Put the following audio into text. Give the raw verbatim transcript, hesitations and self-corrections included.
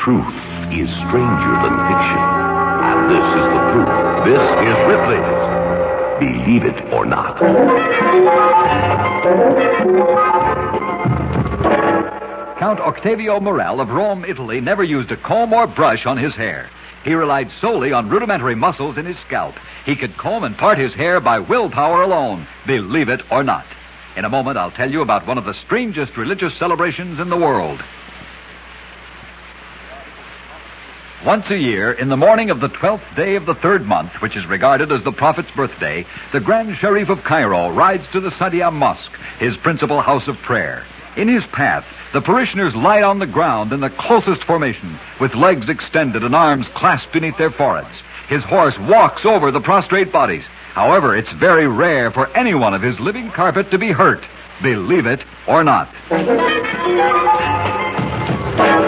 Truth is stranger than fiction. And this is the proof. This is Ripley's Believe It or Not. Count Octavio Morel of Rome, Italy, never used a comb or brush on his hair. He relied solely on rudimentary muscles in his scalp. He could comb and part his hair by willpower alone, believe it or not. In a moment, I'll tell you about one of the strangest religious celebrations in the world. Once a year, in the morning of the twelfth day of the third month, which is regarded as the Prophet's birthday, the Grand Sharif of Cairo rides to the Sadia Mosque, his principal house of prayer. In his path, the parishioners lie on the ground in the closest formation, with legs extended and arms clasped beneath their foreheads. His horse walks over the prostrate bodies. However, it's very rare for any one of his living carpet to be hurt, believe it or not.